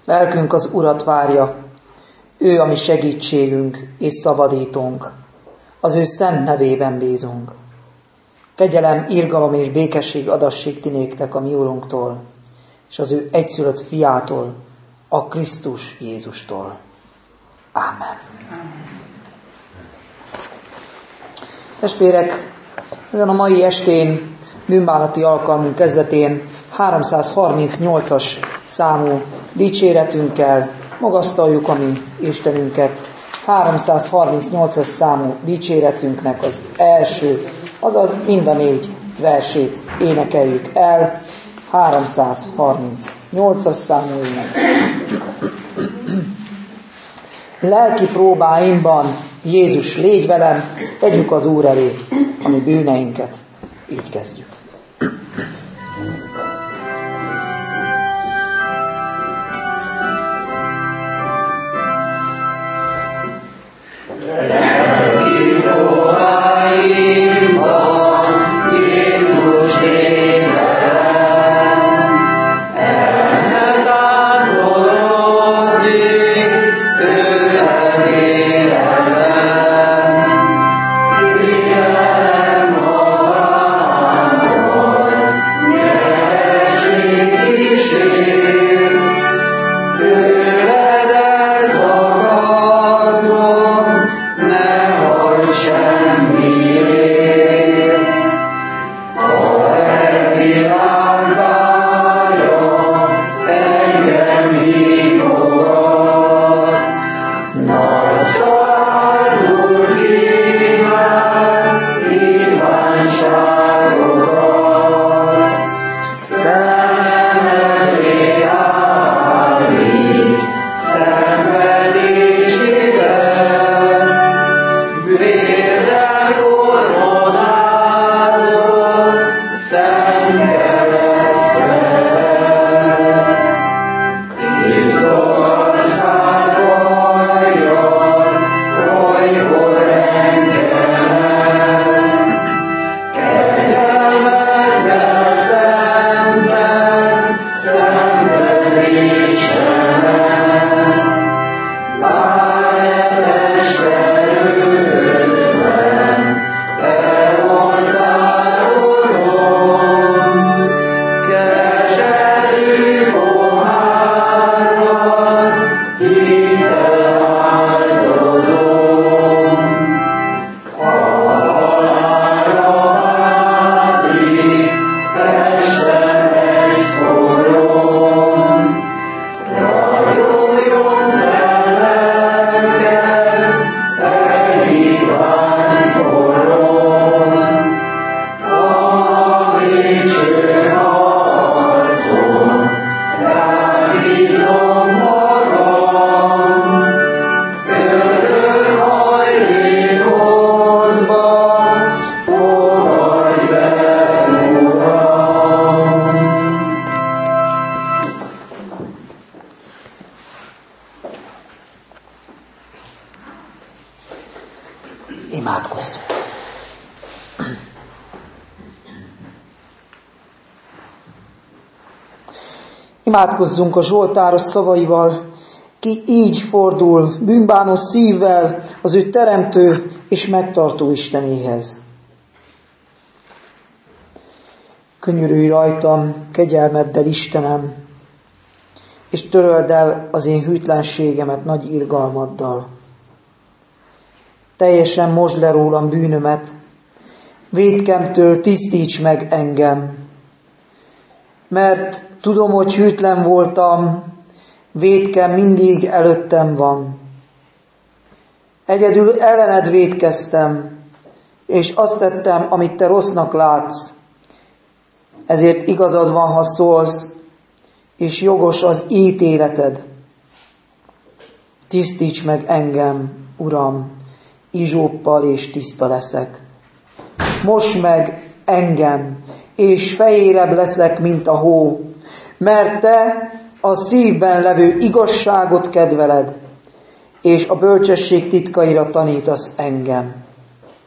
Lelkünk az Urat várja, ő a mi segítségünk és szabadítónk, az ő szent nevében bízunk. Kegyelem, irgalom és békesség adassék ti néktek a mi Urunktól, és az ő egyszülött fiától, a Krisztus Jézustól. Ámen. Testvérek, ezen a mai estén, bűnbánati alkalmunk kezdetén 338-as számú dicséretünkkel magasztaljuk a mi Istenünket. 338-as számú dicséretünknek az első, azaz mind a 4 versét énekeljük el. 338-as számú ének. Lelki próbáimban, Jézus, légy velem, tegyük az Úr elé a mi bűneinket. Így kezdjük. Imádkozzunk. Imádkozzunk a Zsoltáros szavaival, ki így fordul bűnbánó szívvel az ő teremtő és megtartó Istenéhez. Könyörülj rajtam kegyelmeddel, Istenem, és töröld el az én hűtlenségemet nagy irgalmaddal. Teljesen mosd le rólam bűnömet, vétkemtől tisztíts meg engem, mert tudom, hogy hűtlen voltam, vétkem mindig előttem van. Egyedül ellened vétkeztem, és azt tettem, amit te rossznak látsz. Ezért igazad van, ha szólsz, és jogos az ítéleted. Tisztíts meg engem, Uram, izsóppal és tiszta leszek. Mosd meg engem, és fehérebb leszek, mint a hó, mert te a szívben levő igazságot kedveled, és a bölcsesség titkaira tanítasz engem.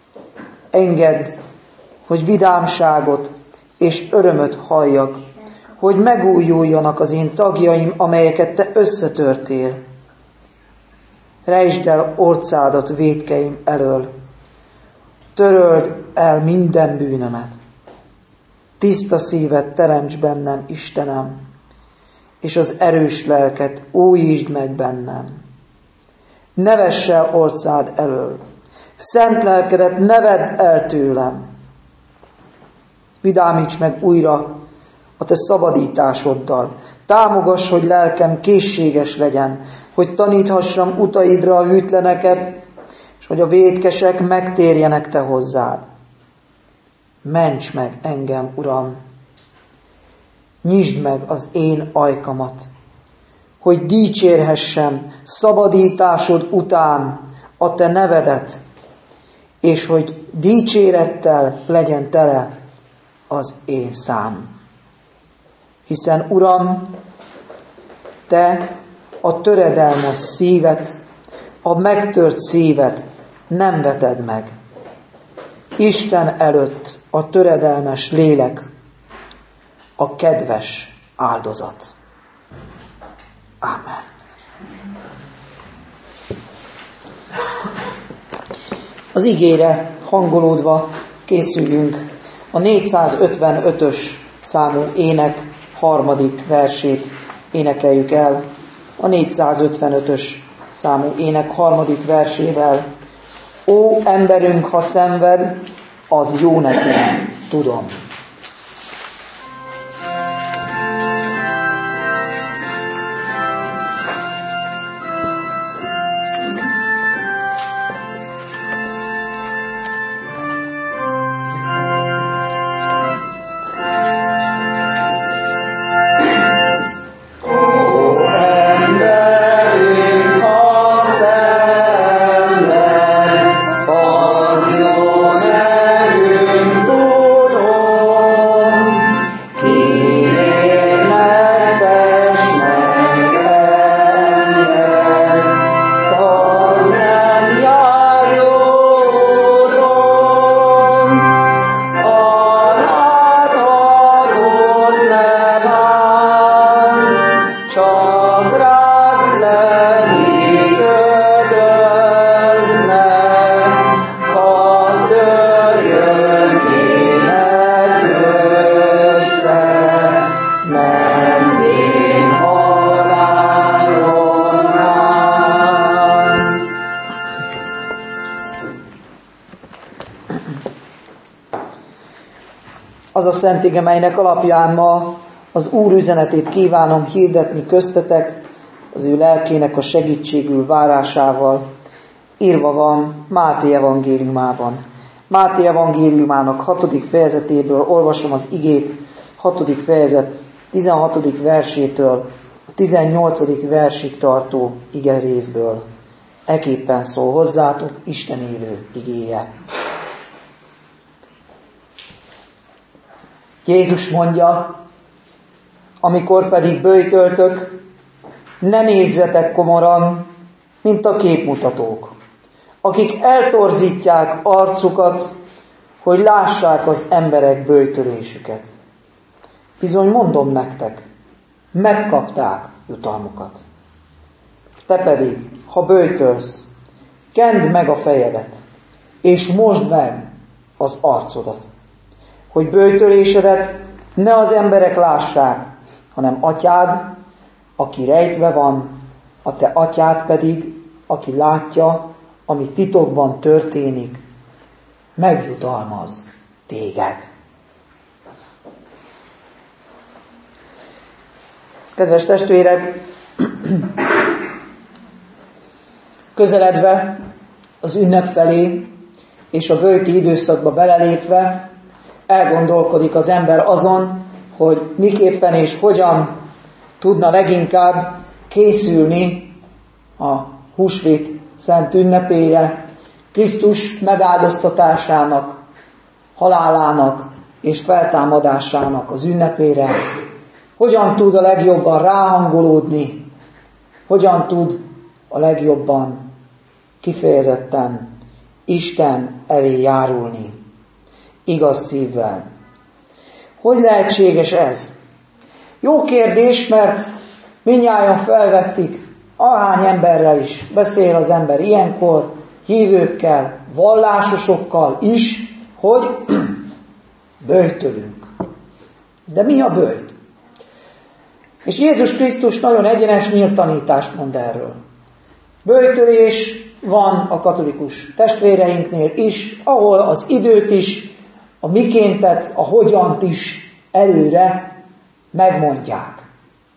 Engedd, hogy vidámságot és örömöt halljak hogy megújuljanak az én tagjaim, amelyeket te összetörtél. Rejtsd el orcádat vétkeim elől, töröld el minden bűnömet. Tiszta szívet teremts bennem, Istenem, és az erős lelket újítsd meg bennem. Ne vess el orcád elől, szent lelkedet ne vedd el tőlem. Vidámíts meg újra a te szabadításoddal. Támogass, hogy lelkem készséges legyen, hogy taníthassam utaidra a hűtleneket, és hogy a vétkesek megtérjenek te hozzád. Ments meg engem, Uram! Nyisd meg az én ajkamat, hogy dicsérhessem szabadításod után a te nevedet, és hogy dicsérettel legyen tele az én szám. Hiszen, Uram, te a töredelmes szívet, a megtört szívet nem veted meg. Isten előtt a töredelmes lélek a kedves áldozat. Ámen. Az igére hangolódva készüljünk a 455-ös számú ének 3. versét énekeljük el. A 455-ös számú ének 3. versével. Ó, emberünk, ha szenved, az jó nekem, tudom. Az a szent ige, melynek alapján ma az Úr üzenetét kívánom hirdetni köztetek, az ő lelkének a segítségül várásával, írva van Máté evangéliumában. Máté evangéliumának 6. fejezetéből olvasom az igét, 6. fejezet 16. versétől a 18. versig tartó igerészből. Ekképpen szól hozzátok Isten élő igéje. Jézus mondja, amikor pedig böjtöltök, ne nézzetek komoran, mint a képmutatók, akik eltorzítják arcukat, hogy lássák az emberek böjtölésüket. Bizony mondom nektek, megkapták jutalmukat. Te pedig, ha böjtölsz, kend meg a fejedet, és mosd meg az arcodat, hogy böjtölésedet ne az emberek lássák, hanem atyád, aki rejtve van, a te atyád pedig, aki látja, ami titokban történik, megjutalmaz téged. Kedves testvérek, közeledve az ünnep felé és a böjti időszakba belelépve, elgondolkodik az ember azon, hogy miképpen és hogyan tudna leginkább készülni a húsvét szent ünnepére, Krisztus megáldoztatásának, halálának és feltámadásának az ünnepére, hogyan tud a legjobban ráhangolódni, hogyan tud a legjobban kifejezetten Isten elé járulni, igaz szívvel. Hogy lehetséges ez? Jó kérdés, mert mindnyájan felvették, ahány emberrel is beszél az ember ilyenkor, hívőkkel, vallásosokkal is, hogy böjtölünk. De mi a böjt? És Jézus Krisztus nagyon egyenes nyílt tanítást mond erről. Böjtölés van a katolikus testvéreinknél is, ahol az időt is, a mikéntet, a hogyant is előre megmondják.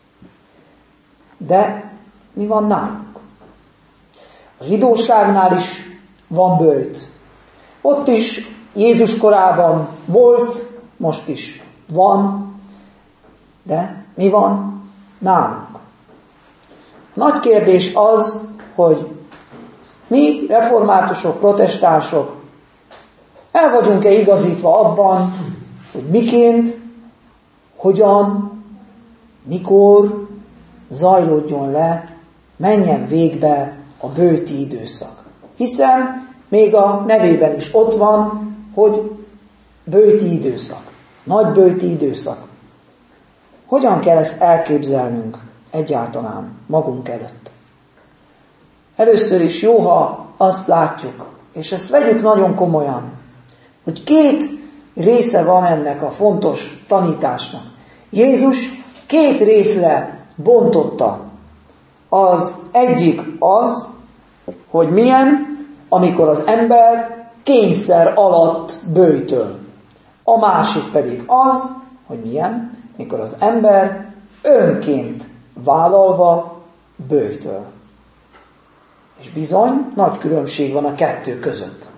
De mi van nálunk? A zsidóságnál is van böjt. Ott is Jézus korában volt, most is van, de mi van nálunk? A nagy kérdés az, hogy mi, reformátusok, protestánsok, el vagyunk-e igazítva abban, hogy miként, hogyan, mikor zajlódjon le, menjen végbe a böjti időszak. Hiszen még a nevében is ott van, hogy böjti időszak, nagy böjti időszak. Hogyan kell ezt elképzelnünk egyáltalán magunk előtt? Először is jó, ha azt látjuk, és ezt vegyük nagyon komolyan, hogy két része van ennek a fontos tanításnak. Jézus két részre bontotta. Az egyik az, hogy milyen, amikor az ember kényszer alatt böjtöl. A másik pedig az, hogy milyen, mikor az ember önként vállalva böjtöl. És bizony, nagy különbség van a kettő között.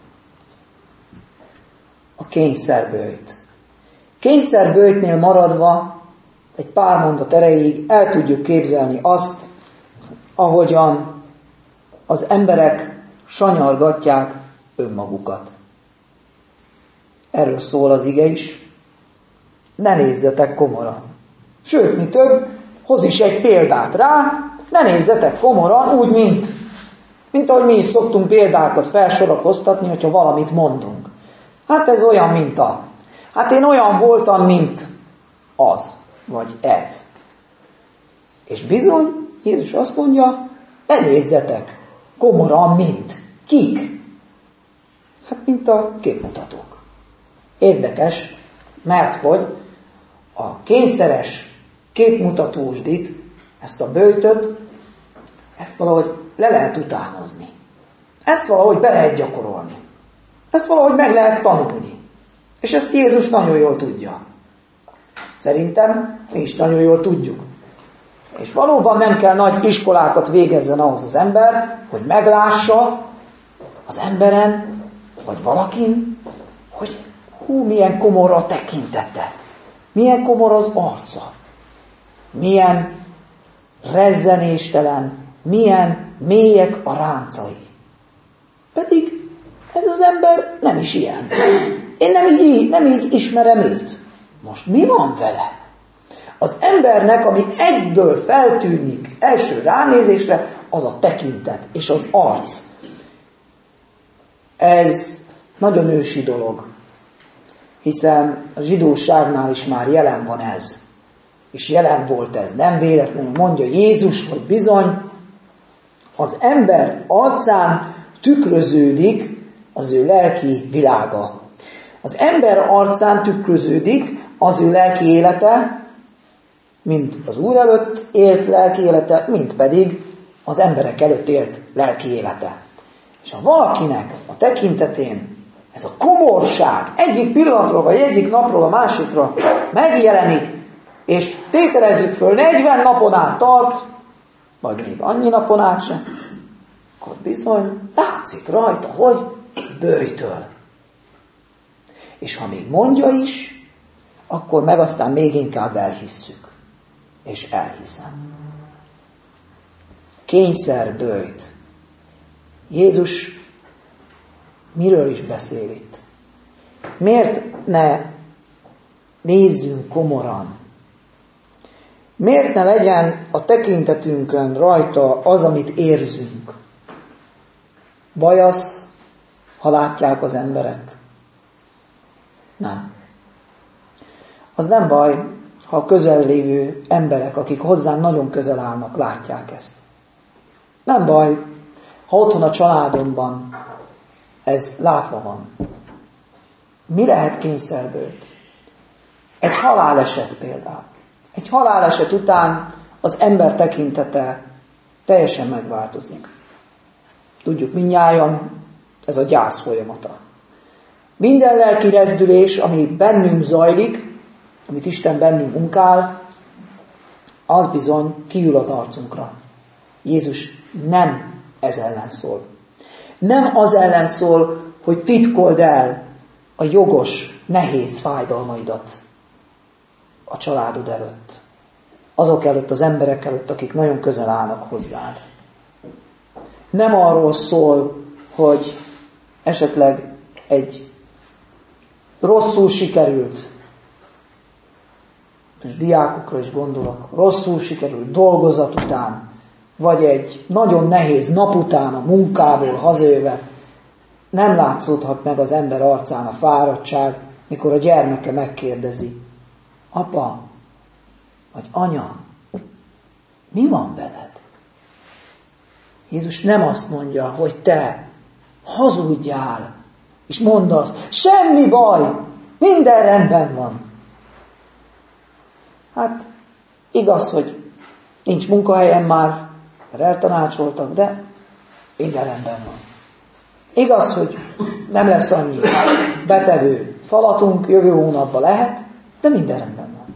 A kényszerböjt. Kényszerböjtnél maradva egy pár mondat erejéig el tudjuk képzelni azt, ahogyan az emberek sanyargatják önmagukat. Erről szól az ige is. Ne nézzetek komoran. Sőt, mi több, hoz is egy példát rá, ne nézzetek komoran, úgy, mint ahogy mi is szoktunk példákat felsorakoztatni, hogyha valamit mondunk. Hát ez olyan, mint a... Hát én olyan voltam, mint az, vagy ez. És bizony, Jézus azt mondja, ne nézzetek komoran, mint. Kik? Hát, mint a képmutatók. Érdekes, mert hogy a kényszeres képmutatósdit, ezt a böjtöt, ezt valahogy le lehet utánozni. Ezt valahogy be lehet gyakorolni. Ezt valahogy meg lehet tanulni. És ezt Jézus nagyon jól tudja. Szerintem mi is nagyon jól tudjuk. És valóban nem kell nagy iskolákat végezzen ahhoz az ember, hogy meglássa az emberen, vagy valakin, hogy milyen komor a tekintete, milyen komor az arca, milyen rezzenéstelen, milyen mélyek a ráncai. Pedig ez az ember nem is ilyen. Én nem így ismerem őt. Most mi van vele? Az embernek, ami egyből feltűnik első ránézésre, az a tekintet és az arc. Ez nagyon ősi dolog, hiszen a zsidóságnál is már jelen van ez. És jelen volt ez. Nem véletlenül mondja Jézus, hogy bizony az ember arcán tükröződik az ő lelki világa. Az ember arcán tükröződik az ő lelki élete, mint az Úr előtt élt lelki élete, mint pedig az emberek előtt élt lelki élete. És ha valakinek a tekintetén ez a komorság egyik pillanatról vagy egyik napról a másikra megjelenik, és tételezzük föl 40 napon át tart, vagy még annyi napon át sem, akkor bizony látszik rajta, hogy böjtöl. És ha még mondja is, akkor meg aztán még inkább elhisszük. És elhiszem. Kényszerböjt. Jézus miről is beszél itt? Miért ne nézzünk komoran? Miért ne legyen a tekintetünkön rajta az, amit érzünk? Baj az, ha látják az emberek? Nem. Az nem baj, ha a közel lévő emberek, akik hozzám nagyon közel állnak, látják ezt. Nem baj, ha otthon a családomban ez látva van. Mi lehet kényszerbőjt? Egy haláleset például. Egy haláleset után az ember tekintete teljesen megváltozik. Tudjuk mindnyájan, ez a gyász folyamata. Minden lelki rezdülés, ami bennünk zajlik, amit Isten bennünk munkál, az bizony kiül az arcunkra. Jézus nem ez ellen szól. Nem az ellen szól, hogy titkold el a jogos, nehéz fájdalmaidat a családod előtt. Azok előtt, az emberek előtt, akik nagyon közel állnak hozzád. Nem arról szól, hogy esetleg egy rosszul sikerült, és diákokra is gondolok, rosszul sikerült dolgozat után, vagy egy nagyon nehéz nap után a munkából hazajöve nem látszódhat meg az ember arcán a fáradtság, mikor a gyermeke megkérdezi: apa, vagy anya, mi van veled? Jézus nem azt mondja, hogy te hazudjál, és mondd azt, semmi baj, minden rendben van. Hát igaz, hogy nincs munkahelyem már, mert eltanácsoltak, de minden rendben van. Igaz, hogy nem lesz annyi betevő falatunk, jövő hónapban lehet, de minden rendben van.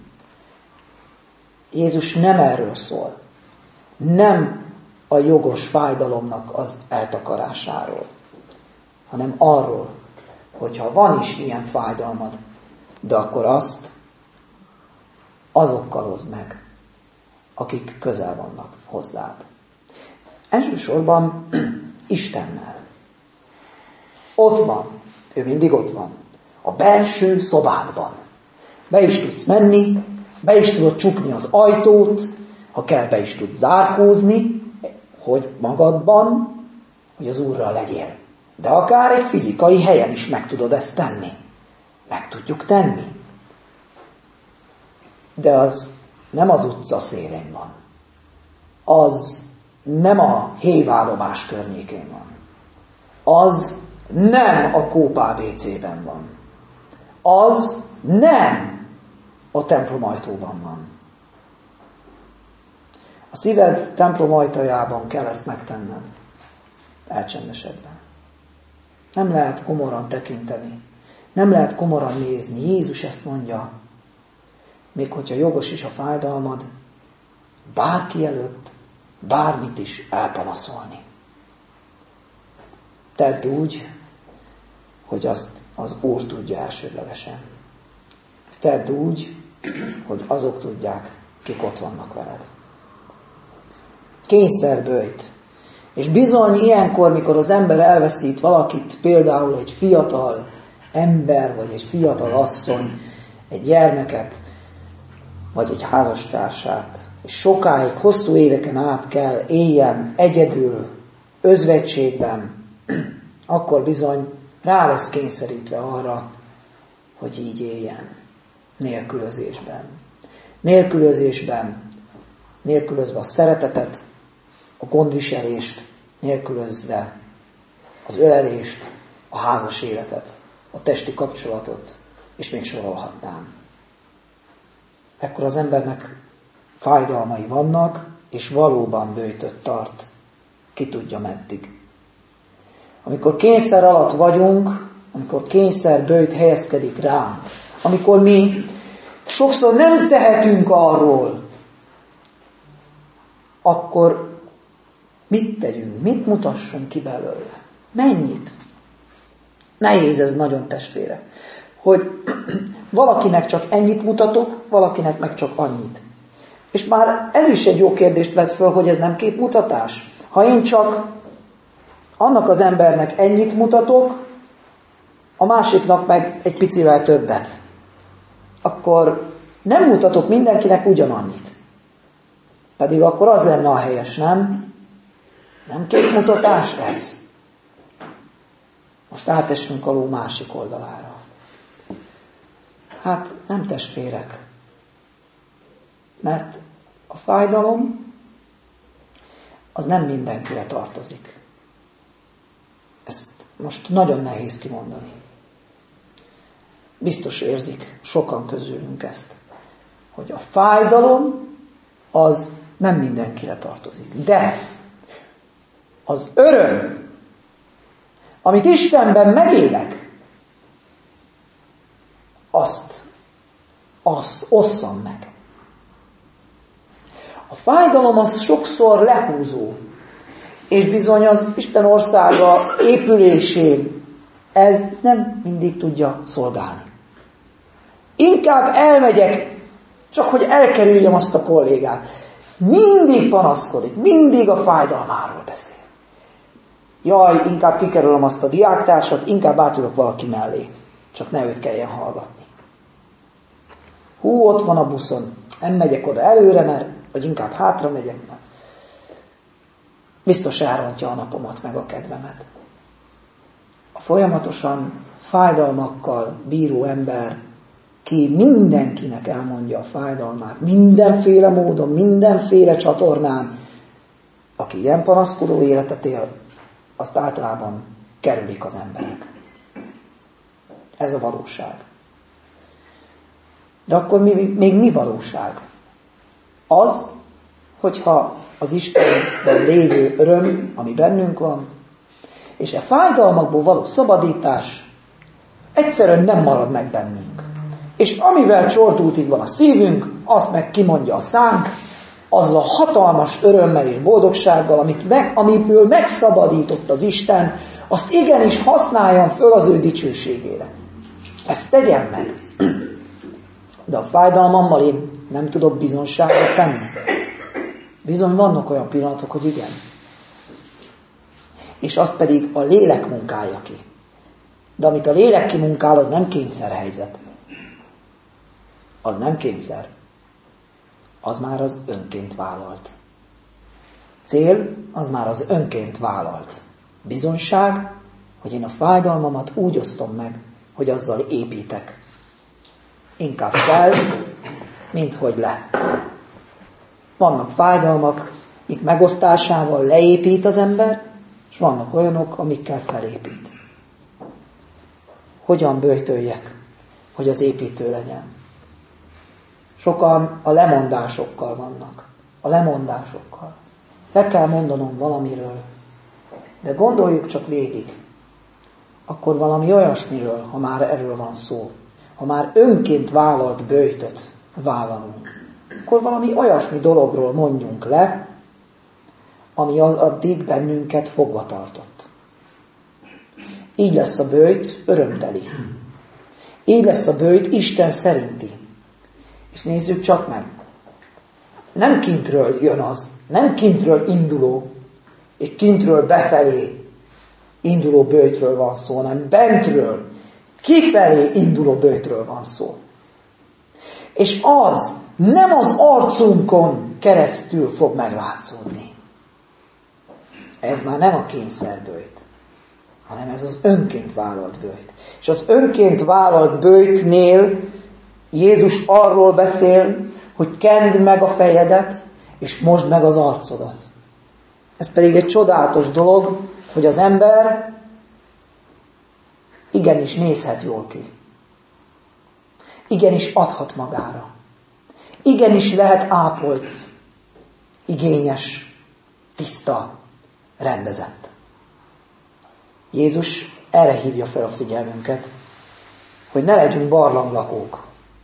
Jézus nem erről szól. Nem a jogos fájdalomnak az eltakarásáról, hanem arról, hogyha van is ilyen fájdalmad, de akkor azt azokkal hozd meg, akik közel vannak hozzád. Elsősorban Istennel. Ott van, ő mindig ott van, a belső szobádban. Be is tudsz menni, be is tudod csukni az ajtót, ha kell, be is tudsz zárkózni, hogy magadban, hogy az Úrral legyél. De akár egy fizikai helyen is meg tudod ezt tenni. Meg tudjuk tenni. De az nem az utca szélén van. Az nem a hévállomás környékén van. Az nem a Kópábécében van. Az nem a templom ajtóban van. A szíved templom ajtajában kell ezt megtenned. Elcsendesedve. Nem lehet komoran tekinteni. Nem lehet komoran nézni. Jézus ezt mondja. Még hogyha jogos is a fájdalmad, bárki előtt bármit is elpanaszolni. Tedd úgy, hogy azt az Úr tudja elsődlegesen. Tedd úgy, hogy azok tudják, kik ott vannak veled. Kényszerböjt. És bizony ilyenkor, mikor az ember elveszít valakit, például egy fiatal ember, vagy egy fiatal asszony, egy gyermeket, vagy egy házastársát, és sokáig, hosszú éveken át kell éljen egyedül, özvegységben, akkor bizony rá lesz kényszerítve arra, hogy így éljen. Nélkülözésben. Nélkülözve a szeretetet, a gondviselést, nélkülözve az ölelést, a házas életet, a testi kapcsolatot, és még sorolhatnám. Ekkor az embernek fájdalmai vannak, és valóban böjtöt tart, ki tudja meddig. Amikor kényszer alatt vagyunk, amikor kényszerböjt helyezkedik ránk, amikor mi sokszor nem tehetünk arról, akkor mit tegyünk? Mit mutassunk ki belőle? Mennyit? Nehéz ez nagyon, testvérek, hogy valakinek csak ennyit mutatok, valakinek meg csak annyit. És már ez is egy jó kérdést vet föl, hogy ez nem képmutatás. Ha én csak annak az embernek ennyit mutatok, a másiknak meg egy picivel többet, akkor nem mutatok mindenkinek ugyanannyit. Pedig akkor az lenne a helyes, nem? Nem képmutatás ez? Most átessünk a ló másik oldalára. Hát nem, testvérek. Mert a fájdalom az nem mindenkire tartozik. Ezt most nagyon nehéz kimondani. Biztos érzik sokan közülünk ezt, hogy a fájdalom az nem mindenkire tartozik. De az öröm, amit Istenben megélek, azt osszam meg. A fájdalom az sokszor lehúzó, és bizony az Isten országa épülésén ez nem mindig tudja szolgálni. Inkább elmegyek, csak hogy elkerüljem azt a kollégát. Mindig panaszkodik, mindig a fájdalmáról beszél. Jaj, inkább kikerülöm azt a diáktársat, inkább átülök valaki mellé. Csak ne őt kelljen hallgatni. Hú, ott van a buszon, nem megyek oda előre, vagy inkább hátra megyek, mert biztos elrontja a napomat, meg a kedvemet. A folyamatosan fájdalmakkal bíró ember, ki mindenkinek elmondja a fájdalmát, mindenféle módon, mindenféle csatornán, aki ilyen panaszkodó életet él, azt általában kerülik az emberek. Ez a valóság. De akkor még mi valóság? Az, hogyha az Istenben lévő öröm, ami bennünk van, és a fájdalmakból való szabadítás egyszerűen nem marad meg bennünk. És amivel csordultig van a szívünk, azt meg kimondja a szánk, azzal a hatalmas örömmel és boldogsággal, amiből megszabadított az Isten, azt igenis használjam föl az ő dicsőségére. Ezt tegyem meg. De a fájdalmammal én nem tudok bizonságot tenni. Bizony vannak olyan pillanatok, hogy igen. És azt pedig a lélek munkálja ki. De amit a lélek kimunkál, az nem kényszerhelyzet. Az nem kényszer. Az már az önként vállalt. Cél, az már az önként vállalt. Bizonyság, hogy én a fájdalmamat úgy osztom meg, hogy azzal építek. Inkább fel, mint hogy le. Vannak fájdalmak, mik megosztásával leépít az ember, és vannak olyanok, amikkel felépít. Hogyan böjtöljek, hogy az építő legyen? Sokan a lemondásokkal vannak. A lemondásokkal. Le kell mondanom valamiről. De gondoljuk csak végig. Akkor valami olyasmiről, ha már erről van szó. Ha már önként vállalt böjtöt vállalunk. Akkor valami olyasmi dologról mondjunk le, ami az addig bennünket fogva tartott. Így lesz a böjt örömteli. Így lesz a böjt Isten szerinti. És nézzük csak meg. Nem kintről jön az, nem kintről induló, és kintről befelé induló böjtről van szó, hanem bentről, kifelé induló böjtről van szó. És az nem az arcunkon keresztül fog meglátszódni. Ez már nem a kényszerböjt, hanem ez az önként vállalt böjt. És az önként vállalt böjtnél Jézus arról beszél, hogy kend meg a fejedet, és mosd meg az arcodat. Ez pedig egy csodálatos dolog, hogy az ember igenis nézhet jól ki. Igenis adhat magára. Igenis lehet ápolt, igényes, tiszta, rendezett. Jézus erre hívja fel a figyelmünket, hogy ne legyünk barlanglakók.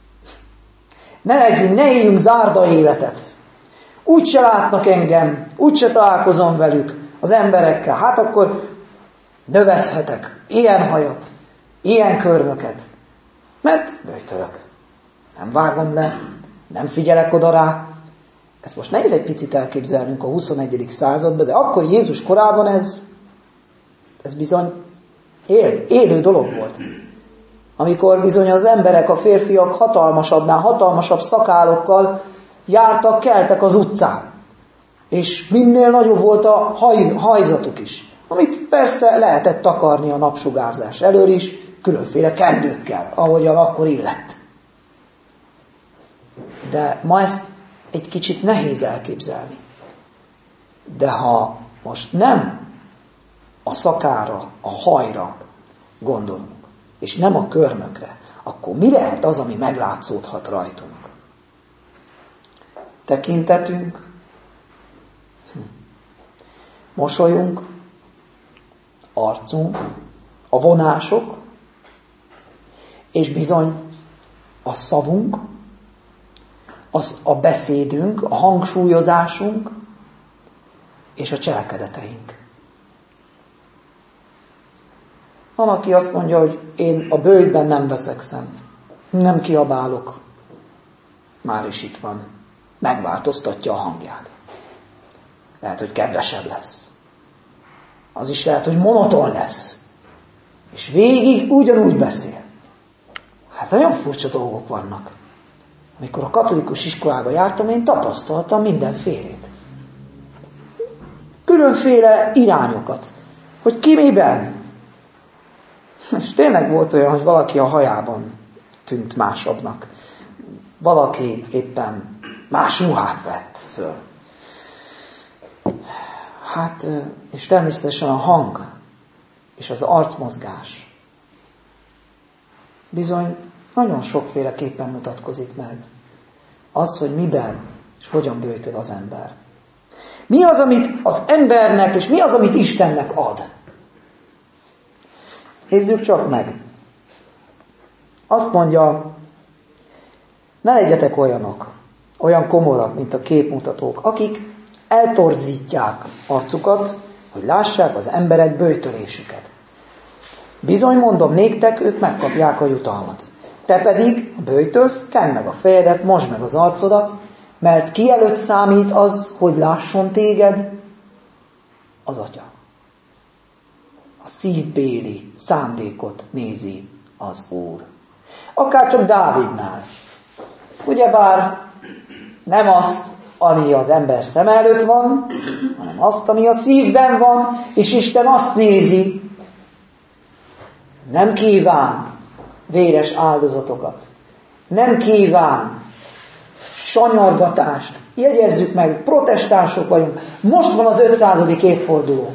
Ne éljünk zárda életet. Úgy se látnak engem, úgy se találkozom velük, az emberekkel. Hát akkor növezhetek ilyen hajat, ilyen körmöket. Mert böjtölök. Nem vágom le, nem figyelek oda rá. Ezt most nehéz egy picit elképzelnünk a 21. században, de akkor Jézus korában ez bizony élő dolog volt. Amikor bizony az emberek, a férfiak hatalmasabb szakálokkal jártak, keltek az utcán. És minél nagyobb volt a hajzatuk is. Amit persze lehetett takarni a napsugárzás elől is, különféle kendőkkel, ahogyan akkor illett. De ma ezt egy kicsit nehéz elképzelni. De ha most nem a szakára, a hajra gondolunk, és nem a körmökre, akkor mi lehet az, ami meglátszódhat rajtunk? Tekintetünk, mosolyunk, arcunk, a vonások, és bizony a szavunk, a beszédünk, a hangsúlyozásunk, és a cselekedeteink. Van, aki azt mondja, hogy én a böjtben nem veszekszem, nem kiabálok. Már is itt van. Megváltoztatja a hangját. Lehet, hogy kedvesebb lesz. Az is lehet, hogy monoton lesz. És végig ugyanúgy beszél. Hát nagyon furcsa dolgok vannak. Amikor a katolikus iskolába jártam, én tapasztaltam mindenfélét. Különféle irányokat. Hogy ki miben. És tényleg volt olyan, hogy valaki a hajában tűnt másabbnak. Valaki éppen más ruhát vett föl. Hát, és természetesen a hang és az arcmozgás bizony nagyon sokféleképpen mutatkozik meg. Az, hogy miben és hogyan böjtöl az ember. Mi az, amit az embernek, és mi az, amit Istennek ad? Nézzük csak meg. Azt mondja, ne legyetek olyan komorak, mint a képmutatók, akik eltorzítják arcukat, hogy lássák az emberek böjtölésüket. Bizony mondom néktek, ők megkapják a jutalmat. Te pedig, ha böjtölsz, kendd meg a fejedet, mosd meg az arcodat, mert ki előtt számít az, hogy lásson téged? Az Atya. A szívbéli szándékot nézi az Úr. Akárcsak Dávidnál. Ugyebár nem azt, ami az ember szem előtt van, hanem azt, ami a szívben van, és Isten azt nézi, nem kíván véres áldozatokat, nem kíván sanyargatást. Jegyezzük meg, protestánsok vagyunk, most van az 500. évforduló.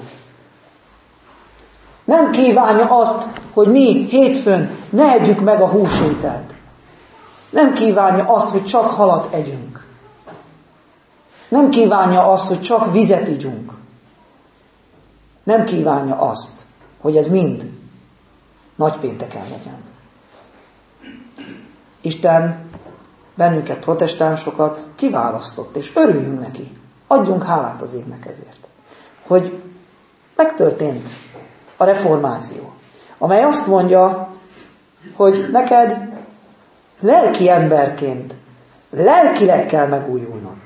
Nem kívánja azt, hogy mi hétfőn ne együk meg a húsételt. Nem kívánja azt, hogy csak halat együnk. Nem kívánja azt, hogy csak vizet igyunk. Nem kívánja azt, hogy ez mind nagypénteken legyen. Isten bennünket, protestánsokat kiválasztott, és örüljünk neki. Adjunk hálát az égnek ezért. Hogy megtörtént a reformáció, amely azt mondja, hogy neked lelki emberként, lelkileg kell megújulnod.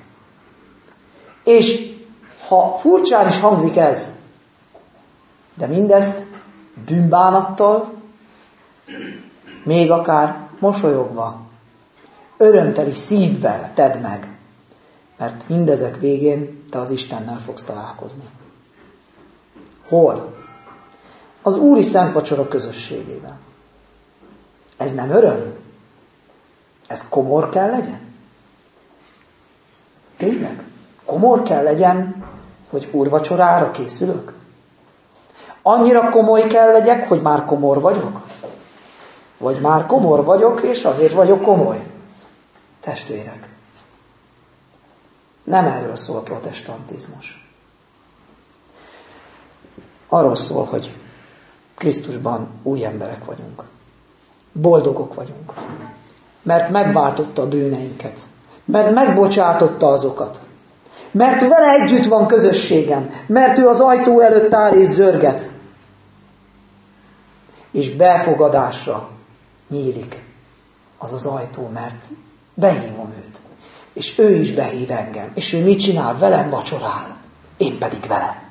És ha furcsán is hangzik ez, de mindezt bűnbánattal, még akár mosolyogva, örömteli szívvel tedd meg, mert mindezek végén te az Istennel fogsz találkozni. Hol? Az Úri Szent Vacsora közösségében. Ez nem öröm? Ez komor kell legyen? Tényleg? Komor kell legyen, hogy úrvacsorára készülök? Annyira komoly kell legyek, hogy már komor vagyok? Vagy már komor vagyok, és azért vagyok komoly? Testvérek, nem erről szól a protestantizmus. Arról szól, hogy Krisztusban új emberek vagyunk. Boldogok vagyunk. Mert megváltotta a bűneinket. Mert megbocsátotta azokat. Mert vele együtt van közösségem. Mert ő az ajtó előtt áll és zörget. És befogadásra nyílik az az ajtó, mert behívom őt. És ő is behív engem. És ő mit csinál? Velem vacsorál. Én pedig vele.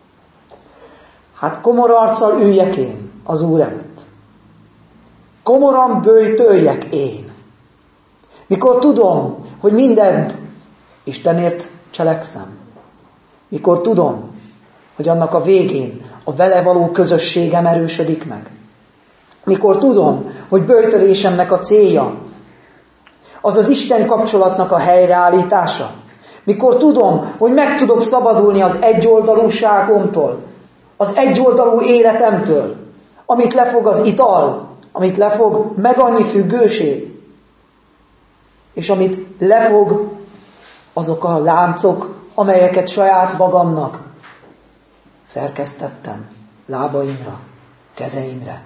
Hát komor arccal üljek én az Úr előtt. Komoran böjtöljek én. Mikor tudom, hogy mindent Istenért cselekszem. Mikor tudom, hogy annak a végén a vele való közösségem erősödik meg. Mikor tudom, hogy böjtölésemnek a célja Az az Isten kapcsolatnak a helyreállítása. Mikor tudom, hogy meg tudok szabadulni az egyoldalúságomtól, az egyoldalú életemtől, amit lefog az ital, amit lefog meg annyi függőség, és amit lefog azok a láncok, amelyeket saját magamnak szerkesztettem lábaimra, kezeimre.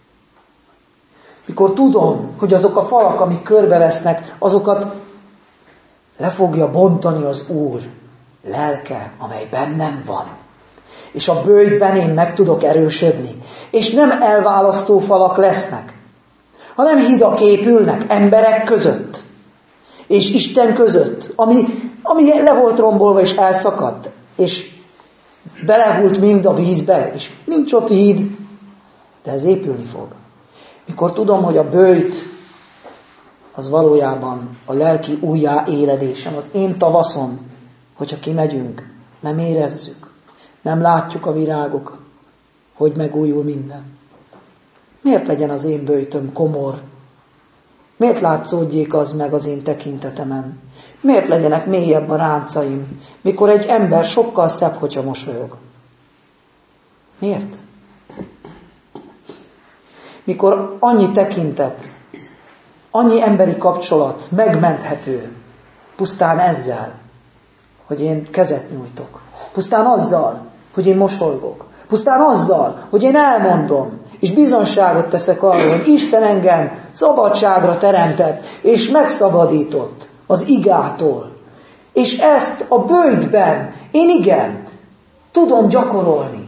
Mikor tudom, hogy azok a falak, amik körbevesznek, azokat le fogja bontani az Úr lelke, amely bennem van. És a böjtben én meg tudok erősödni. És nem elválasztó falak lesznek, hanem hidak épülnek emberek között. És Isten között, ami le volt rombolva és elszakadt. És belehult mind a vízbe, és nincs ott híd, de ez épülni fog. Mikor tudom, hogy a böjt az valójában a lelki újjáéledésem, az én tavaszom, hogyha kimegyünk, nem érezzük, nem látjuk a virágokat, hogy megújul minden. Miért legyen az én böjtöm komor? Miért látszódjék az meg az én tekintetemen? Miért legyenek mélyebb a ráncaim, mikor egy ember sokkal szebb, hogyha mosolyog? Miért? Mikor annyi tekintet, annyi emberi kapcsolat megmenthető, pusztán ezzel, hogy én kezet nyújtok. Pusztán azzal, hogy én mosolygok. Pusztán azzal, hogy én elmondom, és bizonságot teszek arról, hogy Isten engem szabadságra teremtett, és megszabadított az igától. És ezt a böjtben én igen, tudom gyakorolni.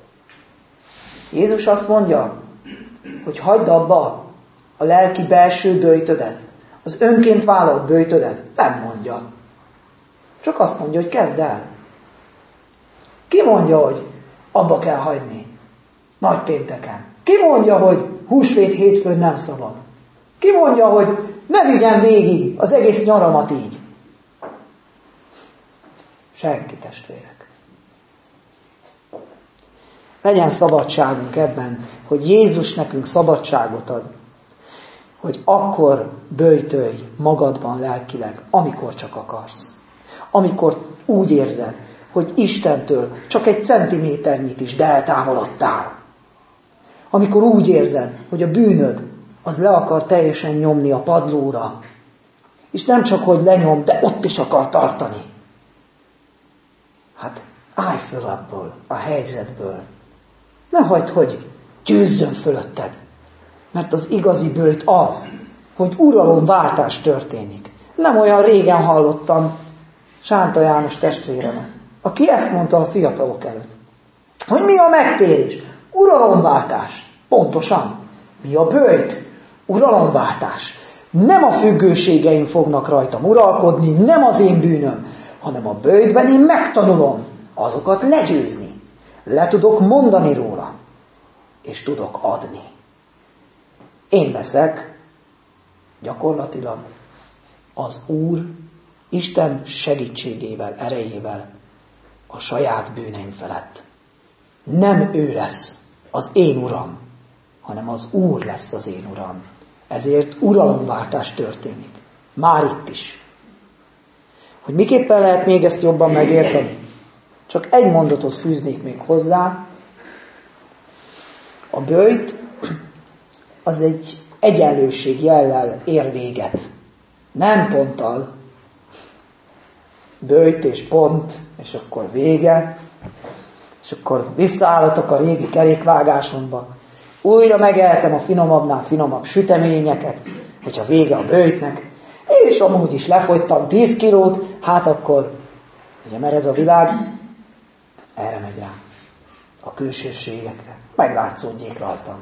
Jézus azt mondja, hogy hagyd abba a lelki belső böjtödet, az önként vállalt böjtödet. Nem mondja. Csak azt mondja, hogy kezd el. Ki mondja, hogy abba kell hagyni? Nagypénteken. Ki mondja, hogy húsvét hétfőn nem szabad? Ki mondja, hogy ne vigyem végig az egész nyaramat így? Senki, testvérek. Legyen szabadságunk ebben, hogy Jézus nekünk szabadságot ad, hogy akkor böjtölj magadban lelkileg, amikor csak akarsz. Amikor úgy érzed, hogy Istentől csak egy centiméternyit is eltávolodtál. Amikor úgy érzed, hogy a bűnöd az le akar teljesen nyomni a padlóra, és nem csak, hogy lenyom, de ott is akar tartani. Hát állj föl abból a helyzetből. Ne hagyd, hogy győzzön fölötted. Mert az igazi böjt az, hogy uralomváltás történik. Nem olyan régen hallottam Sánta János testvéremet, aki ezt mondta a fiatalok előtt. Hogy mi a megtérés? Uralomváltás. Pontosan. Mi a böjt? Uralomváltás. Nem a függőségeim fognak rajtam uralkodni, nem az én bűnöm, hanem a böjtben én megtanulom azokat legyőzni. Le tudok mondani róla, és tudok adni. Én leszek gyakorlatilag az Úr Isten segítségével, erejével a saját bűneim felett. Nem ő lesz az én uram, hanem az Úr lesz az én uram. Ezért uralomváltás történik. Már itt is. Hogy miképpen lehet még ezt jobban megérteni? Csak egy mondatot fűznék még hozzá. A böjt az egy egyenlőség jellel ér véget. Nem ponttal. Böjt és pont, és akkor vége, és akkor visszaállatok a régi kerékvágásomba. Újra megehetem a finomabbnál finomabb süteményeket, hogyha vége a böjtnek, és amúgy is lefogytam 10 kilót, hát akkor, ugye, mert ez a világ erre megy rá, a külsőségekre, meglátszódjék rajtam.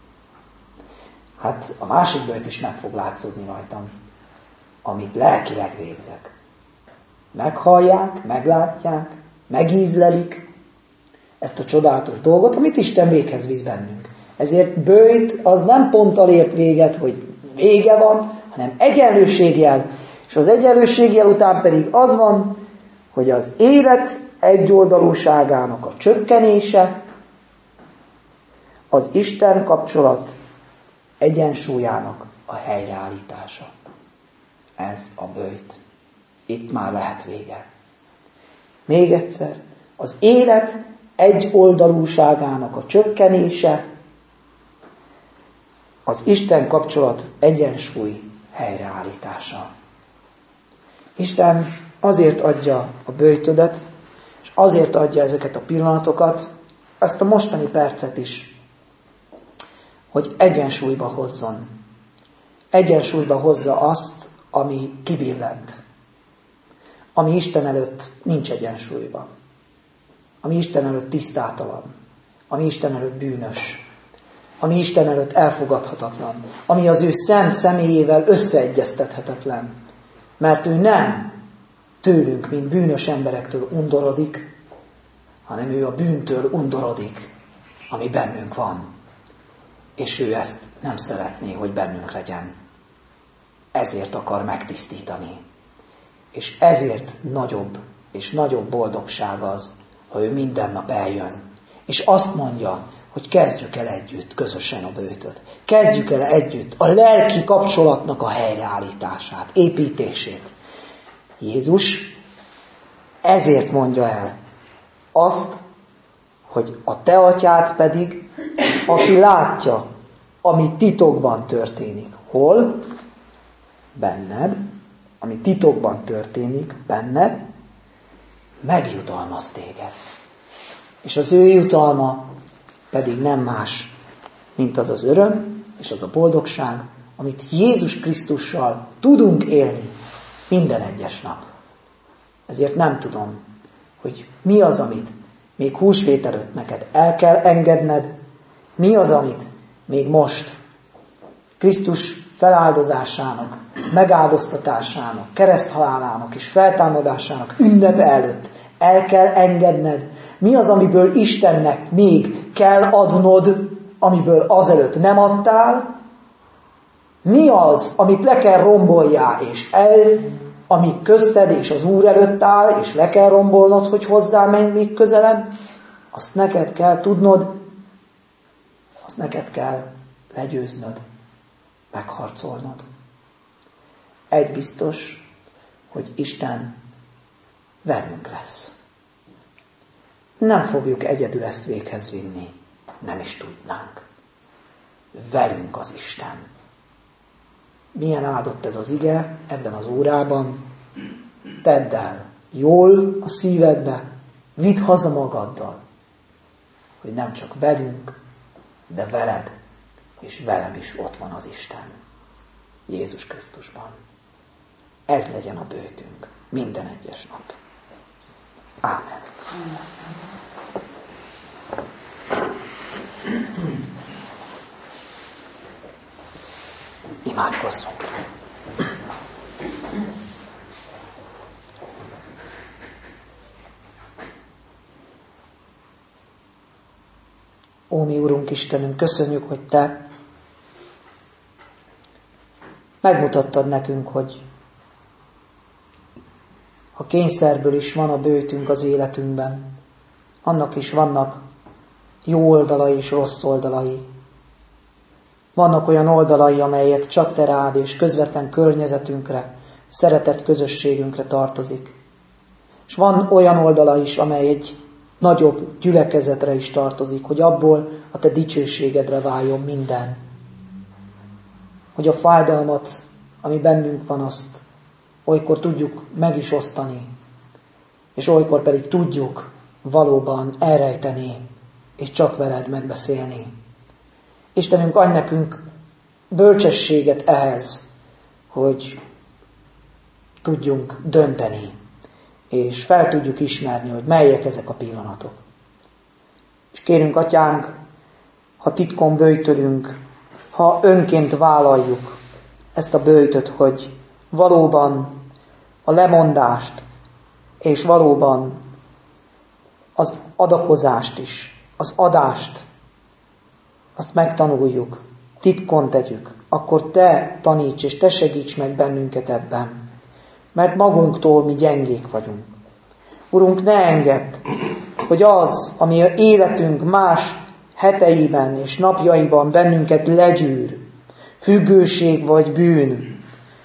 Hát a másik böjt is meg fog látszódni rajtam, amit lelkileg végzek. Meghallják, meglátják, megízlelik ezt a csodálatos dolgot, amit Isten véghez visz bennünk. Ezért böjt az nem ponttal ért véget, hogy vége van, hanem egyenlőségjel, és az egyenlőségjel után pedig az van, hogy az élet egyoldalúságának a csökkenése, az Isten kapcsolat egyensúlyának a helyreállítása. ez a böjt. Itt már lehet vége. Még egyszer, az élet egyoldalúságának a csökkenése, az Isten kapcsolat egyensúly helyreállítása. Isten azért adja a böjtödet, és azért adja ezeket a pillanatokat, ezt a mostani percet is, hogy egyensúlyba hozzon. Egyensúlyba hozza azt, ami kibillent. Ami Isten előtt nincs egyensúlyban. Ami Isten előtt tisztátalan. Ami Isten előtt bűnös. Ami Isten előtt elfogadhatatlan. Ami az ő szent személyével összeegyeztethetetlen. Mert ő nem tőlünk, mint bűnös emberektől undorodik, hanem ő a bűntől undorodik, ami bennünk van. És ő ezt nem szeretné, hogy bennünk legyen. Ezért akar megtisztítani. És ezért nagyobb és nagyobb boldogság az, ha ő minden nap eljön. És azt mondja, hogy kezdjük el együtt közösen a böjtöt. Kezdjük el együtt a lelki kapcsolatnak a helyreállítását, építését. Jézus ezért mondja el azt, hogy a te atyád pedig, aki látja, ami titokban történik. Hol? Benned. Ami titokban történik benned, megjutalmaz téged. És az ő jutalma pedig nem más, mint az az öröm és az a boldogság, amit Jézus Krisztussal tudunk élni minden egyes nap. Ezért nem tudom, hogy mi az, amit még húsvét előtt neked el kell engedned, mi az, amit még most Krisztus feláldozásának, megáldoztatásának, kereszthalálának és feltámadásának ünnepe előtt el kell engedned, mi az, amiből Istennek még kell adnod, amiből azelőtt nem adtál, mi az, amit le kell romboljál, és ami közted és az Úr előtt áll, és le kell rombolnod, hogy hozzá menj még közelebb, azt neked kell tudnod, azt neked kell legyőznöd, megharcolnod. Egy biztos, hogy Isten velünk lesz. Nem fogjuk egyedül ezt véghez vinni, nem is tudnánk. Velünk az Isten. Milyen áldott ez az ige ebben az órában. Tedd el jól a szívedbe, vidd haza magaddal, hogy nem csak velünk, de veled és velem is ott van az Isten. Jézus Krisztusban. Ez legyen a böjtünk minden egyes nap. Ámen. Imádkozzunk. Ó, mi Urunk Istenünk, köszönjük, hogy Te megmutattad nekünk, hogy ha kényszerből is van a böjtünk az életünkben, annak is vannak jó oldalai és rossz oldalai. Vannak olyan oldalai, amelyek csak Te rád és közvetlen környezetünkre, szeretett közösségünkre tartozik. És van olyan oldala is, amely egy nagyobb gyülekezetre is tartozik, hogy abból a Te dicsőségedre váljon minden. Hogy a fájdalmat, ami bennünk van, azt olykor tudjuk meg is osztani, és olykor pedig tudjuk valóban elrejteni, és csak veled megbeszélni. Istenünk, adj nekünk bölcsességet ehhez, hogy tudjunk dönteni, és fel tudjuk ismerni, hogy melyek ezek a pillanatok. És kérünk, Atyánk, ha titkon böjtölünk, ha önként vállaljuk ezt a böjtöt, hogy valóban a lemondást, és valóban az adakozást is, az adást, azt megtanuljuk, titkon tegyük, akkor Te taníts és Te segíts meg bennünket ebben. Mert magunktól mi gyengék vagyunk. Urunk, ne engedd, hogy az, ami a életünk más heteiben és napjaiban bennünket legyűr, függőség vagy bűn,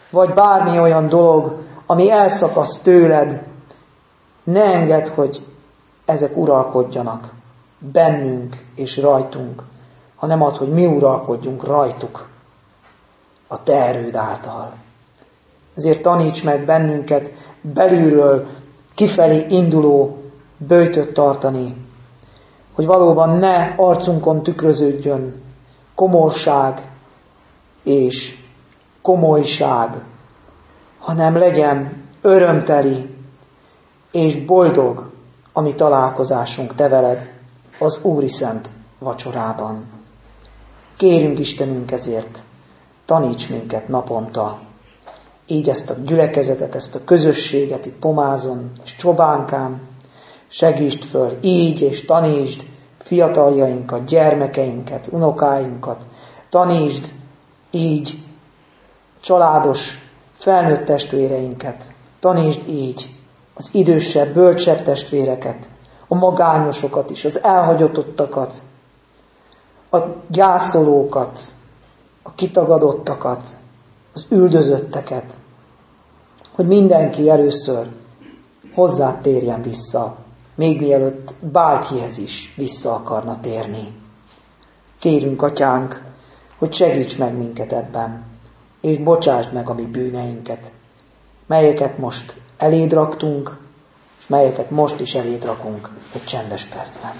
vagy bármi olyan dolog, ami elszakaszt tőled, ne engedd, hogy ezek uralkodjanak bennünk és rajtunk, hanem add, hogy mi uralkodjunk rajtuk a te erőd által. Ezért taníts meg bennünket belülről kifelé induló böjtöt tartani, hogy valóban ne arcunkon tükröződjön komorság és komolyság, hanem legyen örömteli és boldog a mi találkozásunk te veled az Úri Szent vacsorában. Kérünk Istenünk ezért, taníts minket naponta, így ezt a gyülekezetet, ezt a közösséget itt Pomázon és Csobánkán, segítsd föl, így és tanítsd fiataljainkat, gyermekeinket, unokáinkat, tanítsd így családos felnőtt testvéreinket, tanítsd így az idősebb, bölcsebb testvéreket, a magányosokat is, az elhagyottakat, a gyászolókat, a kitagadottakat, az üldözötteket, hogy mindenki először hozzád térjen vissza, még mielőtt bárkihez is vissza akarna térni. Kérünk, Atyánk, hogy segíts meg minket ebben, és bocsásd meg a mi bűneinket, melyeket most eléd raktunk, és melyeket most is eléd rakunk egy csendes percben.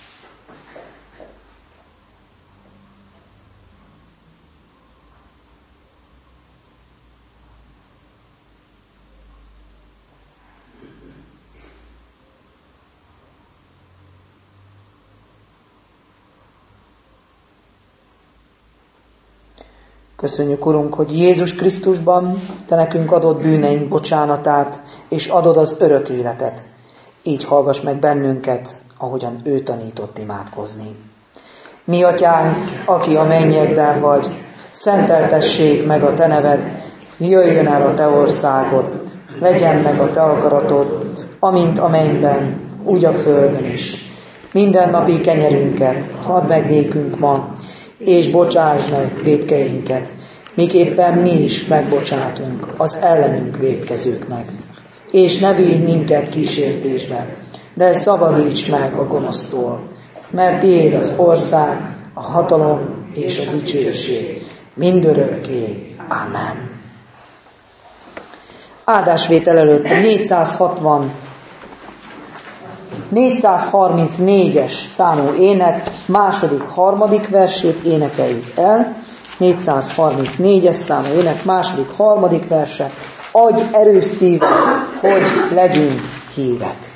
Köszönjük, Urunk, hogy Jézus Krisztusban te nekünk adod bűneink bocsánatát, és adod az örök életet. Így hallgass meg bennünket, ahogyan ő tanított imádkozni. Mi, Atyánk, aki a mennyekben vagy, szenteltessék meg a te neved, jöjjön el a te országod, legyen meg a te akaratod, amint a mennyben, úgy a földön is. Mindennapi kenyerünket add meg nékünk ma, és bocsásd meg vétkeinket, miképpen mi is megbocsátunk az ellenünk vétkezőknek. És ne védj minket kísértésbe, de szabadíts meg a gonosztól, mert tiéd az ország, a hatalom és a dicsőség mindörökké. Amen. Áldásvétel előtt a 434-es számú ének második, harmadik versét énekeljük el. 434-es számú ének második, harmadik verse. Adj erős szívet, hogy legyünk hívek.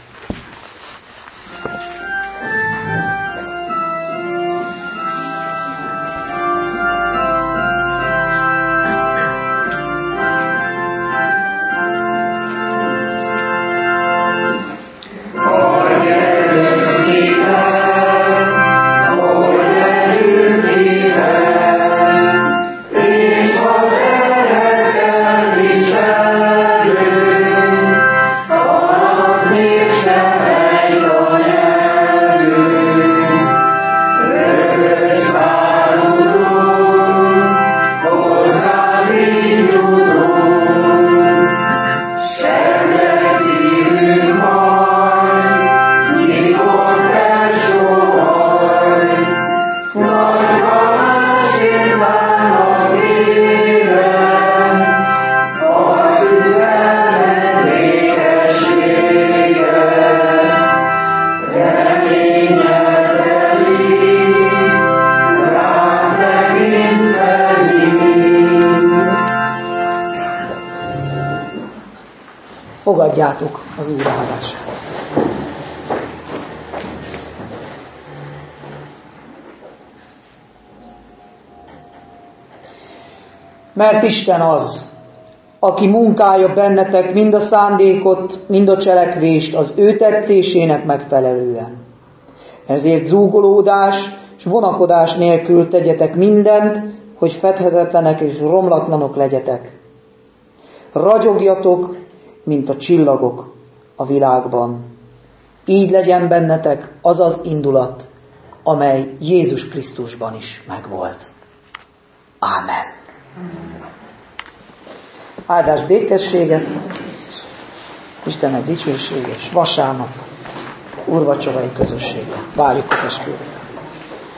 Fogadjátok az Úr áldását. Mert Isten az, aki munkálja bennetek mind a szándékot, mind a cselekvést az ő tetszésének megfelelően. Ezért zúgolódás és vonakodás nélkül tegyetek mindent, hogy fedhetetlenek és romlatlanok legyetek. Ragyogjatok, mint a csillagok a világban. Így legyen bennetek az az indulat, amely Jézus Krisztusban is megvolt. Ámen. Áldás békességet, Istennek dicsőséges vasárnap úrvacsorai közössége. Várjuk a testvéreket!